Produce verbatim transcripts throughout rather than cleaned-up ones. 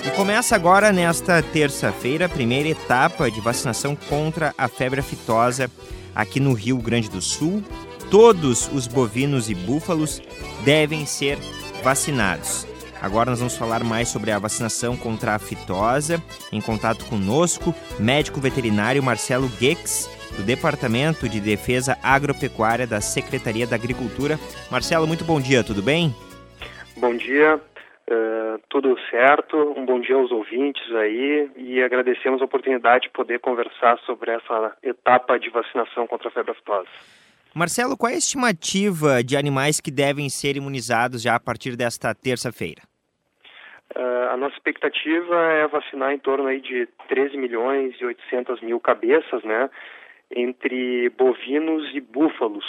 E começa agora, nesta terça-feira, a primeira etapa de vacinação contra a febre aftosa aqui no Rio Grande do Sul. Todos os bovinos e búfalos devem ser vacinados. Agora nós vamos falar mais sobre a vacinação contra a aftosa. Em contato conosco, médico veterinário Marcelo Gex, do Departamento de Defesa Agropecuária da Secretaria da Agricultura. Marcelo, muito bom dia, tudo bem? Bom dia, uh, tudo certo, um bom dia aos ouvintes aí e agradecemos a oportunidade de poder conversar sobre essa etapa de vacinação contra a febre aftosa. Marcelo, qual é a estimativa de animais que devem ser imunizados já a partir desta terça-feira? Uh, a nossa expectativa é vacinar em torno aí de treze milhões e oitocentas mil cabeças, né, entre bovinos e búfalos,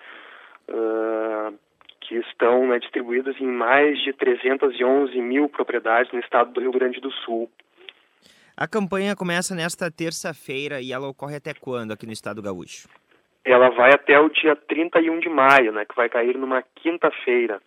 uh, que estão, né, distribuídos em mais de trezentas e onze mil propriedades no estado do Rio Grande do Sul. A campanha começa nesta terça-feira e ela ocorre até quando aqui no estado gaúcho? Ela vai até o dia trinta e um de maio, né, que vai cair numa quinta-feira.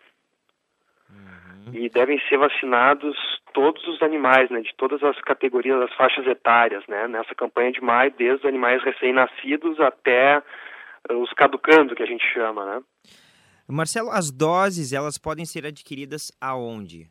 Uhum. E devem ser vacinados todos os animais, né, de todas as categorias, as faixas etárias, né, nessa campanha de maio, desde os animais recém-nascidos até uh, os caducando, que a gente chama, né. Marcelo, as doses, elas podem ser adquiridas aonde?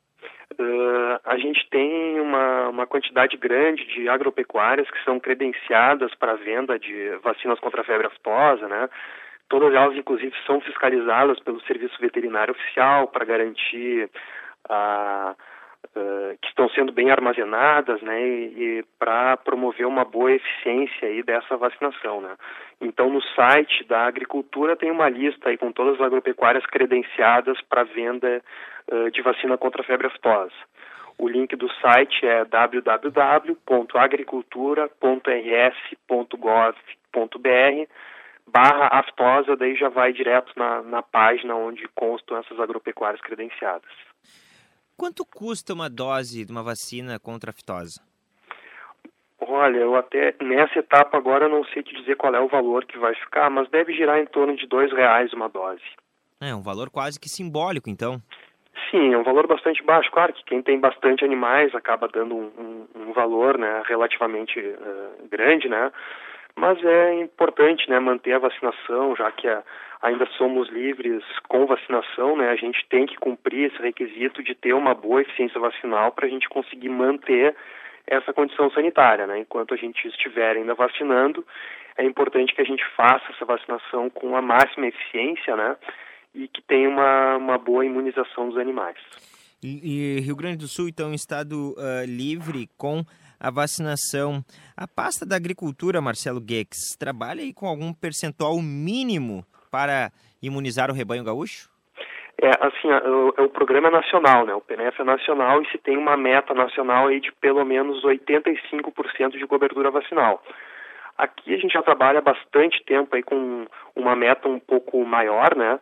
Uh, a gente tem uma, uma quantidade grande de agropecuárias que são credenciadas para a venda de vacinas contra a febre aftosa, né? Todas elas, inclusive, são fiscalizadas pelo Serviço Veterinário Oficial para garantir a, uh, que estão sendo bem armazenadas, né? E, e para promover uma boa eficiência aí dessa vacinação, né? Então, no site da Agricultura tem uma lista aí com todas as agropecuárias credenciadas para venda uh, de vacina contra a febre aftosa. O link do site é w w w ponto agricultura ponto r s ponto gov ponto b r barra aftosa, daí já vai direto na, na página onde constam essas agropecuárias credenciadas. Quanto custa uma dose de uma vacina contra a aftosa? Olha, eu até nessa etapa agora não sei te dizer qual é o valor que vai ficar, mas deve girar em torno de dois reais uma dose. É um valor quase que simbólico, então. Sim, é um valor bastante baixo. Claro que quem tem bastante animais acaba dando um, um, um valor, né, relativamente uh, grande, né? Mas é importante, né, manter a vacinação, já que a, ainda somos livres com vacinação, né? A gente tem que cumprir esse requisito de ter uma boa eficiência vacinal para a gente conseguir manter essa condição sanitária, né? Enquanto a gente estiver ainda vacinando, é importante que a gente faça essa vacinação com a máxima eficiência, né? E que tenha uma, uma boa imunização dos animais. E, e Rio Grande do Sul, então, é um estado uh, livre com a vacinação. A pasta da Agricultura, Marcelo Gex, trabalha aí com algum percentual mínimo para imunizar o rebanho gaúcho? É, assim, o, o programa é nacional, né? O P N F é nacional e se tem uma meta nacional aí de pelo menos oitenta e cinco por cento de cobertura vacinal. Aqui a gente já trabalha há bastante tempo aí com uma meta um pouco maior, né?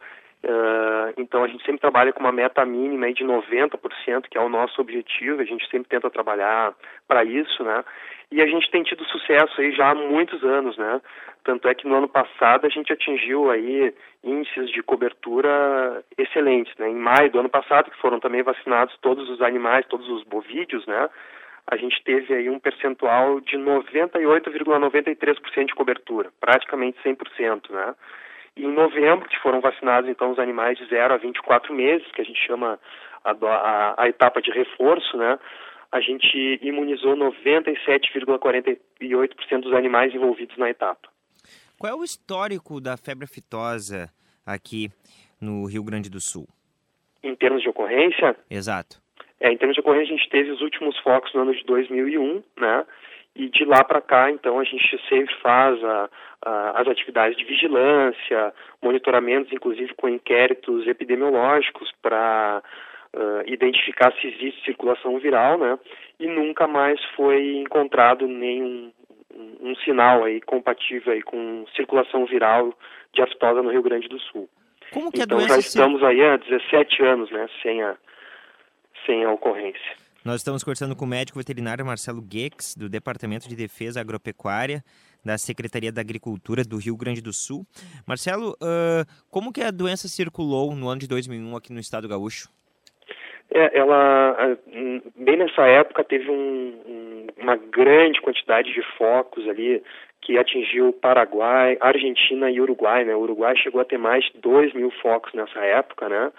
Uh, então a gente sempre trabalha com uma meta mínima aí de noventa por cento, que é o nosso objetivo, a gente sempre tenta trabalhar para isso, né? E a gente tem tido sucesso aí já há muitos anos, né? Tanto é que no ano passado a gente atingiu aí índices de cobertura excelentes, né? Em maio do ano passado, que foram também vacinados todos os animais, todos os bovídeos, né? A gente teve aí um percentual de noventa e oito vírgula noventa e três por cento de cobertura, praticamente cem por cento, né? E em novembro, que foram vacinados então os animais de zero a vinte e quatro meses, que a gente chama a, a, a etapa de reforço, né? A gente imunizou noventa e sete vírgula quarenta e oito por cento dos animais envolvidos na etapa. Qual é o histórico da febre aftosa aqui no Rio Grande do Sul? Em termos de ocorrência? Exato. É, em termos de ocorrência, a gente teve os últimos focos no ano de dois mil e um, né? E de lá para cá, então, a gente sempre faz a, a, as atividades de vigilância, monitoramentos, inclusive com inquéritos epidemiológicos para uh, identificar se existe circulação viral, né? E nunca mais foi encontrado nenhum um, um sinal aí compatível aí com circulação viral de aftosa no Rio Grande do Sul. Como que então a doença já estamos se... aí há dezessete anos, né, sem a, sem a ocorrência. Nós estamos conversando com o médico veterinário Marcelo Gex, do Departamento de Defesa Agropecuária da Secretaria da Agricultura do Rio Grande do Sul. Marcelo, uh, como que a doença circulou no ano de dois mil e um aqui no estado gaúcho? É, ela, bem nessa época, teve um, um, uma grande quantidade de focos ali que atingiu o Paraguai, Argentina e Uruguai, né? O Uruguai chegou a ter mais de dois mil focos nessa época, né?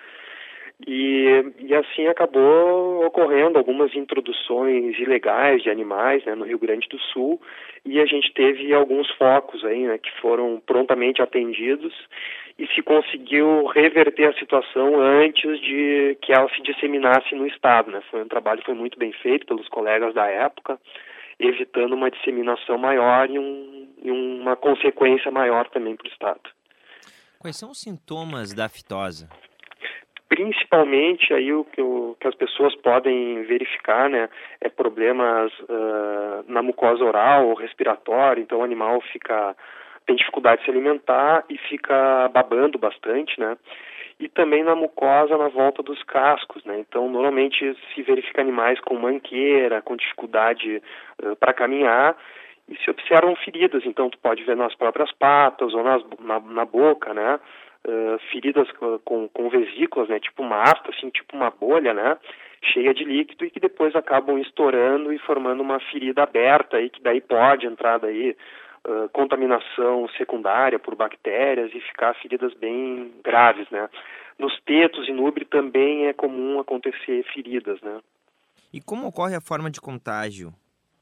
E, e assim acabou ocorrendo algumas introduções ilegais de animais, né, no Rio Grande do Sul, e a gente teve alguns focos aí, né, que foram prontamente atendidos e se conseguiu reverter a situação antes de que ela se disseminasse no estado, né? Foi um trabalho que foi muito bem feito pelos colegas da época, evitando uma disseminação maior e, um, e uma consequência maior também para o estado. Quais são os sintomas da fitose? Principalmente aí o que, o que as pessoas podem verificar, né, é problemas uh, na mucosa oral ou respiratória. Então o animal fica, tem dificuldade de se alimentar e fica babando bastante, né, e também na mucosa na volta dos cascos, né. Então normalmente se verifica animais com manqueira, com dificuldade uh, para caminhar, e se observam feridas. Então tu pode ver nas próprias patas ou nas, na, na boca, né. Uh, feridas com, com vesículas, né, tipo uma afta, assim, tipo uma bolha, né, cheia de líquido e que depois acabam estourando e formando uma ferida aberta aí, que daí pode entrar daí uh, contaminação secundária por bactérias e ficar feridas bem graves, né. Nos tetos e no úbre também é comum acontecer feridas, né. E como ocorre a forma de contágio?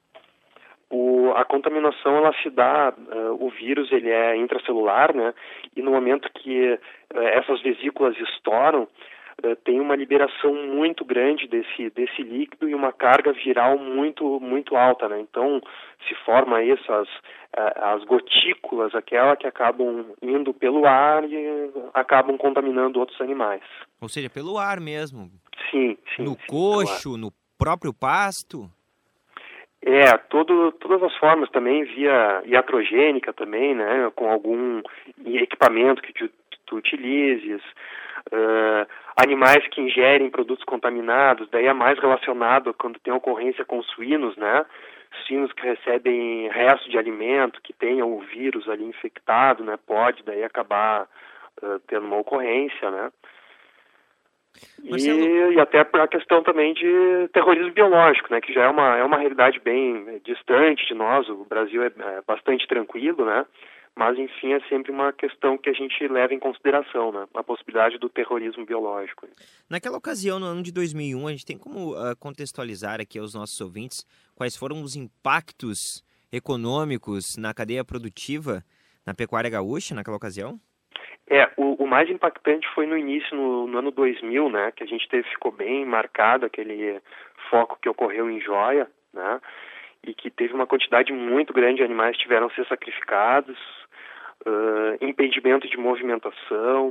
O, a contaminação, ela se dá, uh, o vírus ele é intracelular, né, e no momento que uh, essas vesículas estouram, uh, tem uma liberação muito grande desse, desse líquido e uma carga viral muito, muito alta, né, então se forma aí essas, uh, as gotículas, aquela que acabam indo pelo ar e acabam contaminando outros animais. Ou seja, pelo ar mesmo? Sim, sim. No sim, coxo, no próprio pasto? É, todo, todas as formas também, via iatrogênica também, né, com algum equipamento que tu, tu utilizes, uh, animais que ingerem produtos contaminados, daí é mais relacionado quando tem ocorrência com suínos, né, suínos que recebem resto de alimento, que tenham o vírus ali infectado, né, pode daí acabar uh, tendo uma ocorrência, né. Marcelo... E, e até a questão também de terrorismo biológico, né, que já é uma, é uma realidade bem distante de nós. O Brasil é, é bastante tranquilo, né, mas enfim é sempre uma questão que a gente leva em consideração, né, a possibilidade do terrorismo biológico. Naquela ocasião, no ano de dois mil e um, a gente tem como uh, contextualizar aqui aos nossos ouvintes quais foram os impactos econômicos na cadeia produtiva na pecuária gaúcha naquela ocasião? É, o, o mais impactante foi no início, no, no ano dois mil, né, que a gente teve, ficou bem marcado aquele foco que ocorreu em Joia, né, e que teve uma quantidade muito grande de animais que tiveram que ser sacrificados, uh, impedimento de movimentação,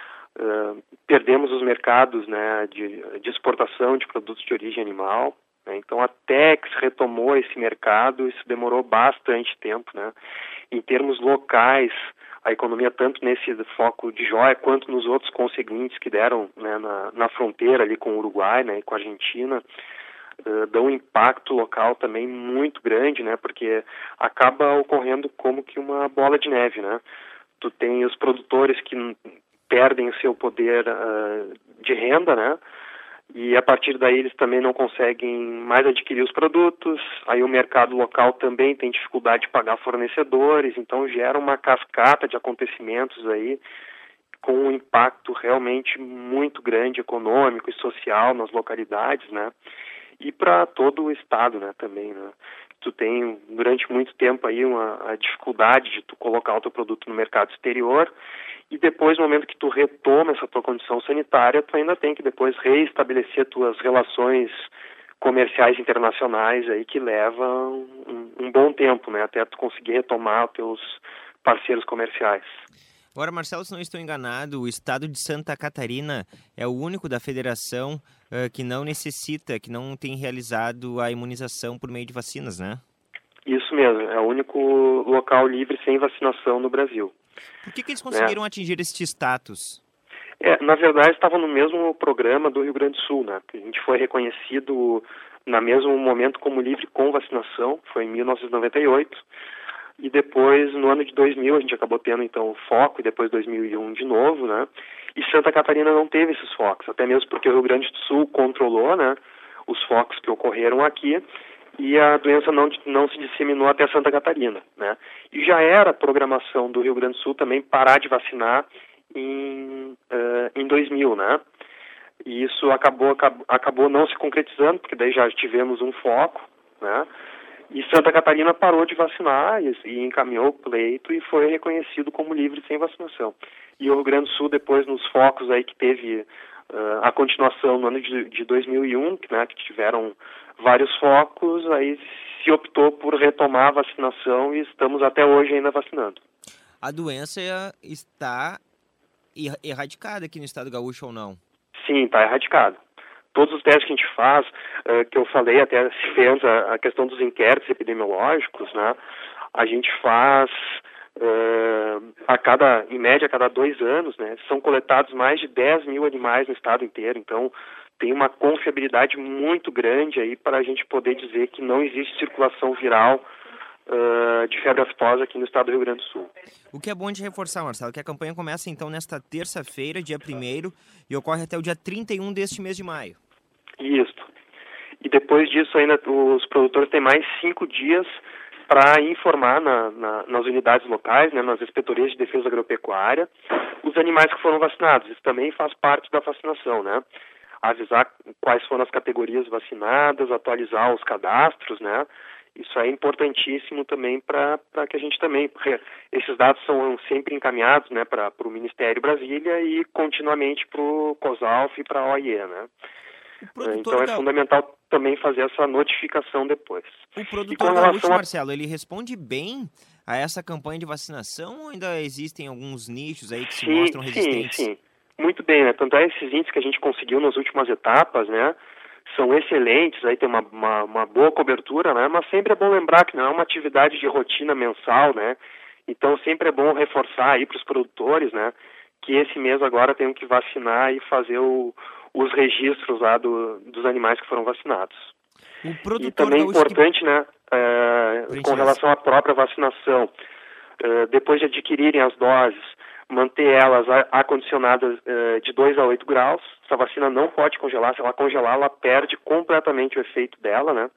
uh, perdemos os mercados, né, de, de exportação de produtos de origem animal, né, então até que se retomou esse mercado, isso demorou bastante tempo, né, em termos locais. A economia, tanto nesse foco de Joia, quanto nos outros conseguintes que deram, né, na, na fronteira ali com o Uruguai, né, e com a Argentina, uh, dão um impacto local também muito grande, né, porque acaba ocorrendo como que uma bola de neve, né. Tu tem os produtores que perdem o seu poder uh, de renda, né, e a partir daí eles também não conseguem mais adquirir os produtos, aí o mercado local também tem dificuldade de pagar fornecedores, então gera uma cascata de acontecimentos aí com um impacto realmente muito grande econômico e social nas localidades, né, e para todo o estado, né, também, né. Tu tem durante muito tempo aí uma a dificuldade de tu colocar o teu produto no mercado exterior. E depois, no momento que tu retoma essa tua condição sanitária, tu ainda tem que depois reestabelecer tuas relações comerciais internacionais aí, que levam um, um bom tempo, né, até tu conseguir retomar os teus parceiros comerciais. Agora, Marcelo, se não estou enganado, o estado de Santa Catarina é o único da federação uh, que não necessita, que não tem realizado a imunização por meio de vacinas, né? Isso mesmo, é o único local livre sem vacinação no Brasil. Por que, que eles conseguiram é. atingir este status? É, na verdade, estava no mesmo programa do Rio Grande do Sul, né? A gente foi reconhecido no mesmo momento como livre com vacinação, foi em mil novecentos e noventa e oito. E depois, no ano de dois mil, a gente acabou tendo, então, o foco, e depois dois mil e um de novo, né? e Santa Catarina não teve esses focos, até mesmo porque o Rio Grande do Sul controlou, né, os focos que ocorreram aqui, e a doença não, não se disseminou até Santa Catarina, né? E já era programação do Rio Grande do Sul também parar de vacinar em, uh, em dois mil, né? E isso acabou, acabou, acabou não se concretizando, porque daí já tivemos um foco, né? E Santa Catarina parou de vacinar e, e encaminhou o pleito e foi reconhecido como livre sem vacinação. E o Rio Grande do Sul, depois, nos focos aí que teve uh, a continuação no ano de, de dois mil e um, né, que tiveram vários focos, aí se optou por retomar a vacinação e estamos até hoje ainda vacinando. A doença está erradicada aqui no estado gaúcho ou não? Sim, está erradicada. Todos os testes que a gente faz, uh, que eu falei até se fez a, a questão dos inquéritos epidemiológicos, né? A gente faz uh, a cada, em média, a cada dois anos, né? São coletados mais de dez mil animais no estado inteiro, então tem uma confiabilidade muito grande aí para a gente poder dizer que não existe circulação viral uh, de febre aftosa aqui no estado do Rio Grande do Sul. O que é bom de reforçar, Marcelo, que a campanha começa então nesta terça-feira, dia primeiro, e ocorre até o dia trinta e um deste mês de maio. Isso. E depois disso ainda os produtores têm mais cinco dias para informar na, na, nas unidades locais, né, nas inspetorias de defesa agropecuária, os animais que foram vacinados. Isso também faz parte da vacinação, né? Avisar quais foram as categorias vacinadas, atualizar os cadastros, né? Isso é importantíssimo também para que a gente também... Esses dados são sempre encaminhados, né, para o Ministério Brasília e continuamente para o COSALF e para a O I E, né? Então é fundamental também fazer essa notificação depois. O produtor gaúcho, a... Marcelo, ele responde bem a essa campanha de vacinação ou ainda existem alguns nichos aí que se sim, mostram resistentes? Sim, sim. Muito bem, né? Tanto é esses índices que a gente conseguiu nas últimas etapas, né? São excelentes, aí tem uma, uma, uma boa cobertura, né? Mas sempre é bom lembrar que não é uma atividade de rotina mensal, né? Então sempre é bom reforçar aí para os produtores, né? Que esse mês agora tem que vacinar e fazer o os registros lá do, dos animais que foram vacinados. O produtor e também é importante, que... né, é, com relação à própria vacinação, é, depois de adquirirem as doses, manter elas acondicionadas é, de dois a oito graus. Essa vacina não pode congelar, se ela congelar, ela perde completamente o efeito dela, né?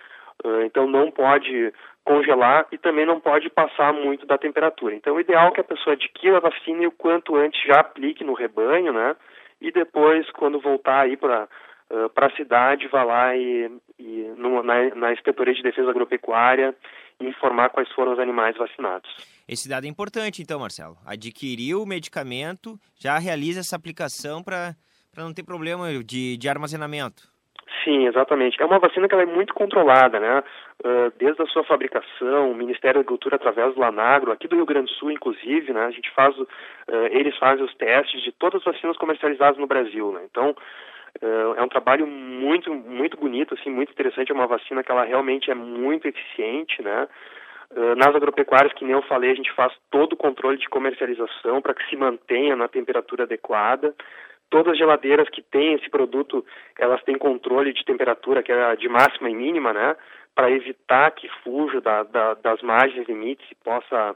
É, então não pode congelar e também não pode passar muito da temperatura. Então o ideal é que a pessoa adquira a vacina e o quanto antes já aplique no rebanho, né? E depois, quando voltar aí para uh, para a cidade, vá lá e, e no, na, na Inspetoria de Defesa Agropecuária informar quais foram os animais vacinados. Esse dado é importante, então, Marcelo. Adquiriu o medicamento, já realiza essa aplicação para para não ter problema de, de armazenamento. Sim, exatamente. É uma vacina que ela é muito controlada, né? Uh, desde a sua fabricação, o Ministério da Agricultura, através do Lanagro, aqui do Rio Grande do Sul, inclusive, né? A gente faz, uh, eles fazem os testes de todas as vacinas comercializadas no Brasil, né? Então, uh, é um trabalho muito, muito bonito, assim, muito interessante. É uma vacina que ela realmente é muito eficiente, né? Uh, nas agropecuárias, que nem eu falei, a gente faz todo o controle de comercialização para que se mantenha na temperatura adequada. Todas as geladeiras que têm esse produto, elas têm controle de temperatura, que é de máxima e mínima, né? Para evitar que fuja da, da, das margens limites e possa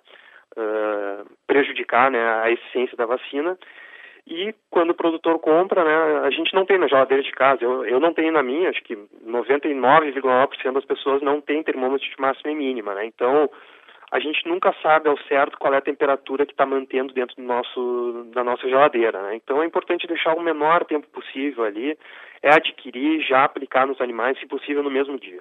uh, prejudicar, né, a eficiência da vacina. E quando o produtor compra, né, a gente não tem na geladeira de casa. Eu, eu não tenho na minha, acho que noventa e nove vírgula nove por cento das pessoas não tem termômetro de máxima e mínima, né? Então, a gente nunca sabe ao certo qual é a temperatura que está mantendo dentro do nosso, da nossa geladeira, né? Então é importante deixar o menor tempo possível ali, é adquirir, já aplicar nos animais, se possível no mesmo dia.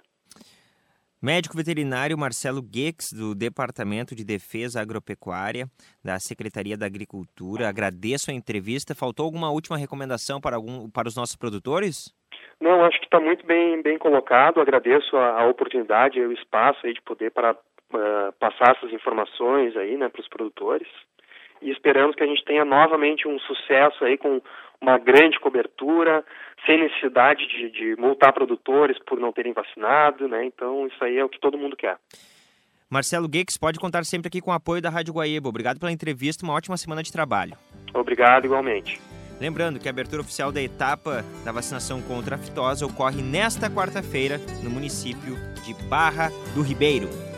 Médico veterinário Marcelo Gex, do Departamento de Defesa Agropecuária da Secretaria da Agricultura. Agradeço a entrevista. Faltou alguma última recomendação para, algum, para os nossos produtores? Não, acho que está muito bem, bem colocado. Agradeço a, a oportunidade e o espaço aí de poder para Uh, passar essas informações aí, né, para os produtores, e esperamos que a gente tenha novamente um sucesso aí com uma grande cobertura, sem necessidade de, de multar produtores por não terem vacinado, né? Então isso aí é o que todo mundo quer. Marcelo Gex pode contar sempre aqui com o apoio da Rádio Guaíba. Obrigado pela entrevista, uma ótima semana de trabalho. Obrigado, igualmente. Lembrando que a abertura oficial da etapa da vacinação contra a fitose ocorre nesta quarta-feira no município de Barra do Ribeiro.